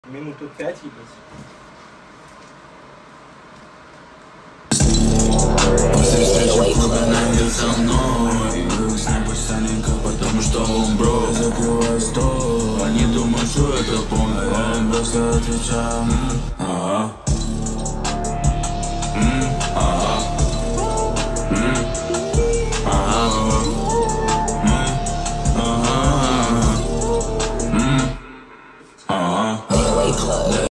Минуту 5, ебать. После встречи в клубе найдет со мной. Друг с ней пусть тоненько, потому что он бро. Закрывай стол. Они думают, что это помню, а он просто отвечал. Ага.